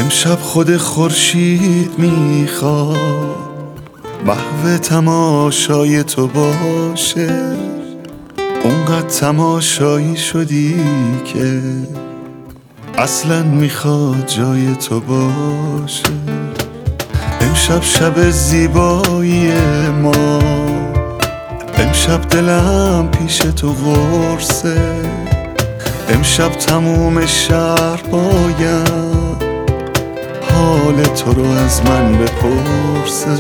امشب خود خورشید میخواد محو تماشای تو باشه. اونقدر تماشایی شدی که اصلا میخواد جای تو باشه. امشب شب زیبایی ما، امشب دلم پیش تو قرصه. امشب تموم شهر باید حال تو رو از من بپرسه.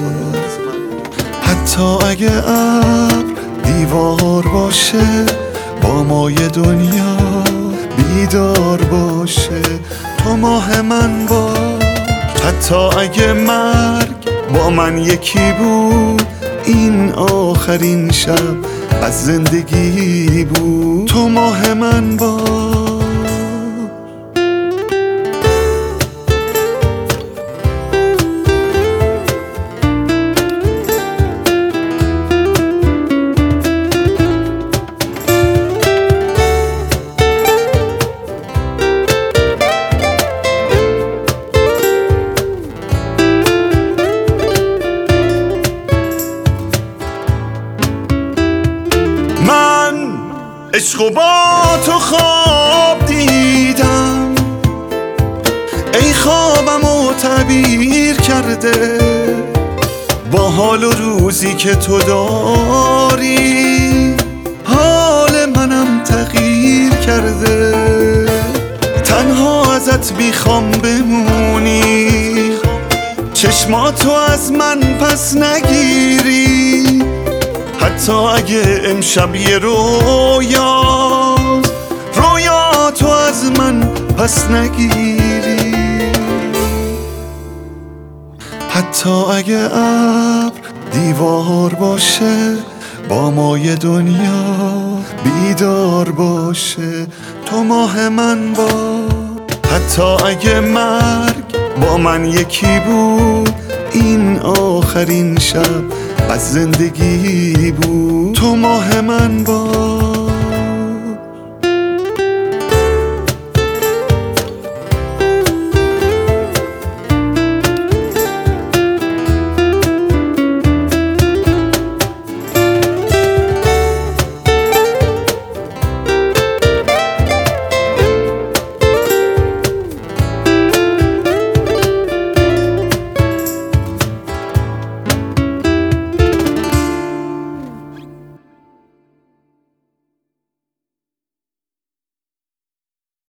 حتی اگه ابر دیوار باشه، با مای دنیا بیدار باشه، تو ماه من باش. حتی اگه مرگ با من یکی بود، این آخرین شب از زندگی بود، تو ماه من باش. عشق با تو خواب دیدم، ای خوابمو تعبیر کرده با حال و روزی که تو داری. حال منم تغییر کرده، تنها ازت میخوام بمونی، چشماتو از من پس نگیری. حتی اگه امشب یه رویاست، رویا تو از من پس نگیری. حتی اگه ابر دیوار باشه، با مای دنیا بیدار باشه، تو ماه من باش. حتی اگه مرگ با من یکی بود، این آخرین شب از زندگی بود، تو ماه من باش.